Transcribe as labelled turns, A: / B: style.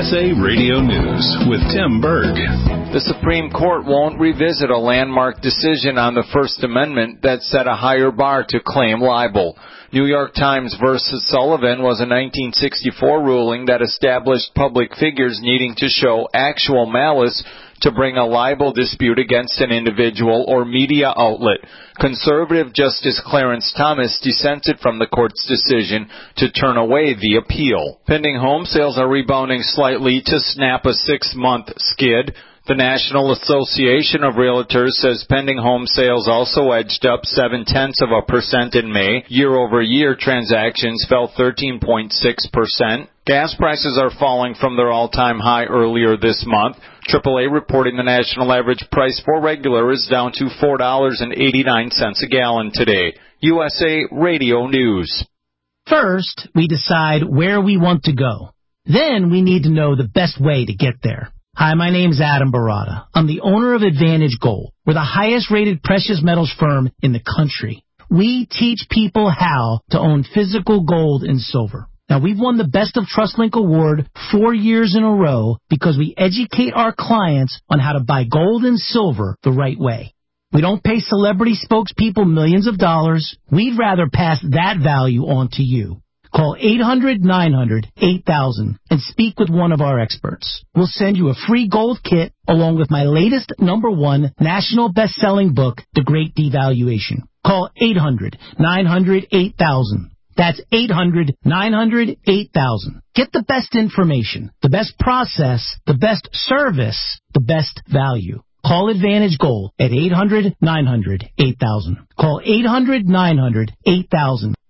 A: USA Radio News with Tim Berg.
B: The Supreme Court won't revisit a landmark decision on the First Amendment that set a higher bar to claim libel. New York Times versus Sullivan was a 1964 ruling that established public figures needing to show actual malice to bring a libel dispute against an individual or media outlet. Conservative Justice Clarence Thomas dissented from the court's decision to turn away the appeal. Pending home sales are rebounding slightly to snap a 6-month skid. The National Association of Realtors says pending home sales also edged up 0.7% in May. Year-over-year transactions fell 13.6%. Gas prices are falling from their all-time high earlier this month. AAA reporting the national average price for regular is down to $4.89 a gallon today. USA Radio News.
C: First, we decide where we want to go. Then we need to know the best way to get there. Hi, my name's Adam Barada. I'm the owner of Advantage Gold. We're the highest-rated precious metals firm in the country. We teach people how to own physical gold and silver. Now, we've won the Best of TrustLink Award 4 years in a row because we educate our clients on how to buy gold and silver the right way. We don't pay celebrity spokespeople millions of dollars. We'd rather pass that value on to you. Call 800-900-8000 and speak with one of our experts. We'll send you a free gold kit along with my latest #1 national best-selling book, The Great Devaluation. Call 800-900-8000. That's 800-900-8000. Get the best information, the best process, the best service, the best value. Call Advantage Gold at 800-900-8000. Call 800-900-8000.